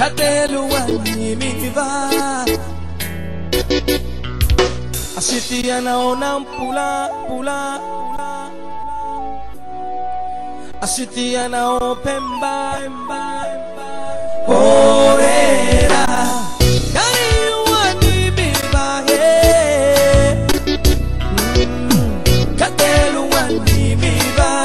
Katelu wani miva Asiti anaona mpula pula Asiti anao pemba Orera Katelu wani miva Katelu wani miva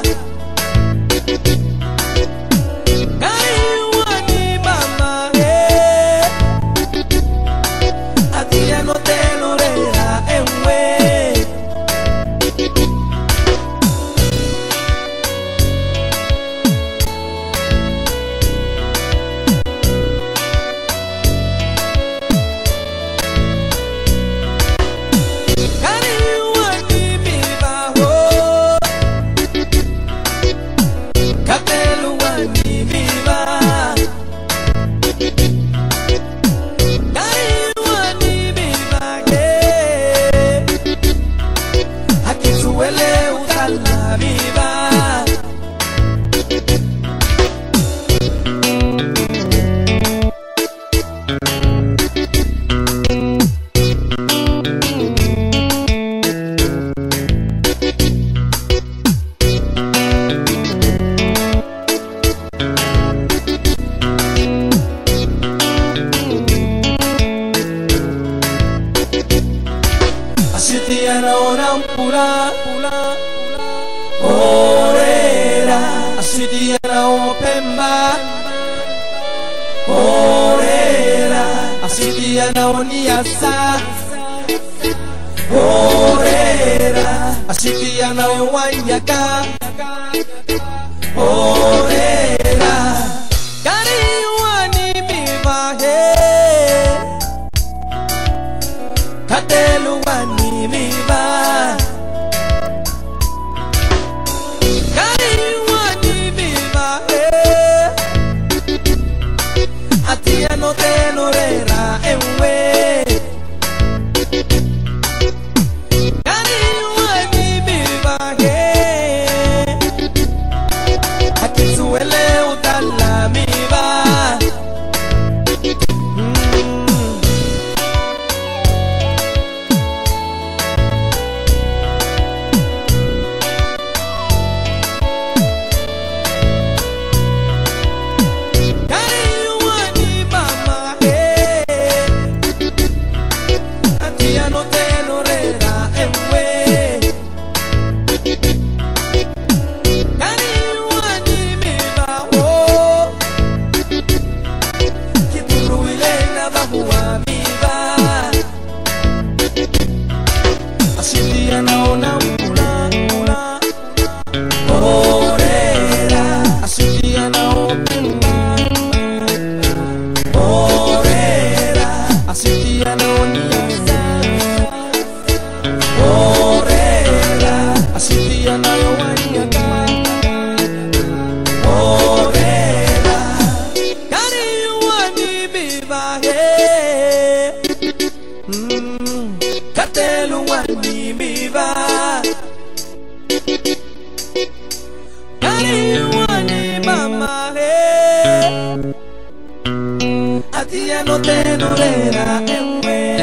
Orera Asiti anao pemba Orera Asiti anao niasa Orera Asiti anao wanyaka Orera Kari wani mivahe Katelu wani mivahe No te lorera en we Cariño en mi vivaje Aquí suele usar la miva Katelu wani miva Katelu wani mama Atia no te no era en